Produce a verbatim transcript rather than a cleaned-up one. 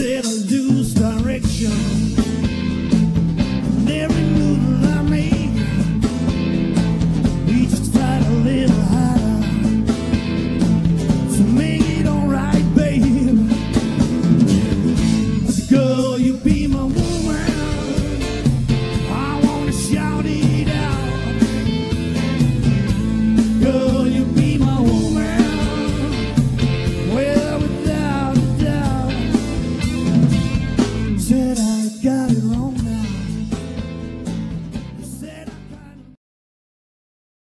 said I lose direction. And every move that I make, we just fight a little harder to make it alright, babe. Girl, you be my woman. I wanna shout it out. Girl, you be my woman. Well, without a doubt. Said I got it wrong now.